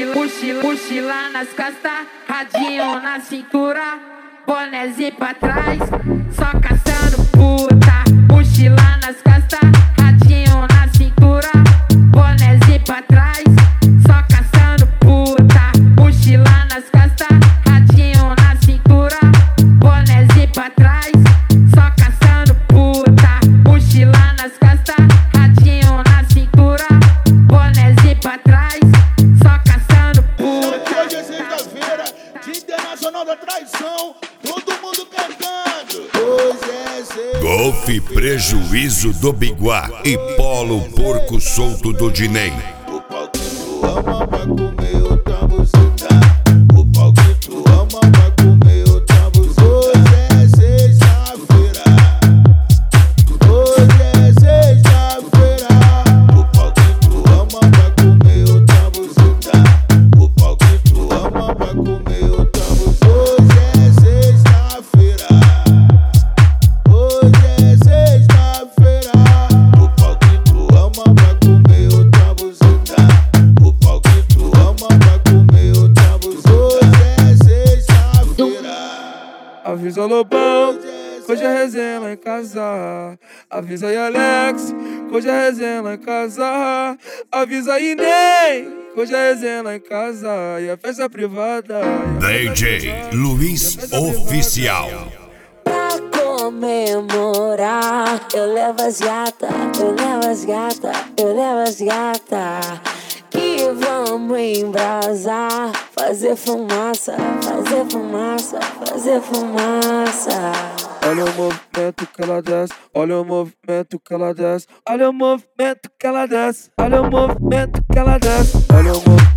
Mochila nas costas, radinho na cintura, bonezinho pra trás, só caçando puta. Mochila nas costas, radinho na cintura, bonezinho pra trás, só caçando puta. Mochila nas costas, radinho na cintura, bonezinho pra trás, só caçando puta. Mochila nas costas, radinho na cintura, bonezinho pra trás, só caçando puta. Hoje é sexta-feira, Dia Internacional da Traição, todo mundo cantando. Hoje é sexta. Golfe Prejuízo do Biguá e Polo Porco Solto do Diném. O pau que tu ama vai comer o tambo tá. O pau que tu ama vai comer o tambo. Hoje é sexta-feira. Hoje é sexta-feira. O pau que tu ama vai comer o tambo tá. O pau que tu ama vai comer o tambo. Hoje é sexta-feira. Hoje é sexta-feira. O pau que tu ama vai comer o tambo tá. O pau que tu ama vai comer o tambo. Hoje é sexta-feira. Avisa Lobão, hoje é resenha lá em casa. Avisa aí Alex, hoje é resenha lá em casa. Avisa aí Ney, hoje é resenha lá em casa. E a festa privada. DJ Luiz Oficial. Pra comemorar, eu levo as gata, eu levo as gata, eu levo as gata. E vamos embrasar, fazer fumaça, fazer fumaça, fazer fumaça. Olha o movimento que ela desce, olha o movimento que ela desce, olha o movimento que ela desce, olha o movimento que ela desce, olha o movimento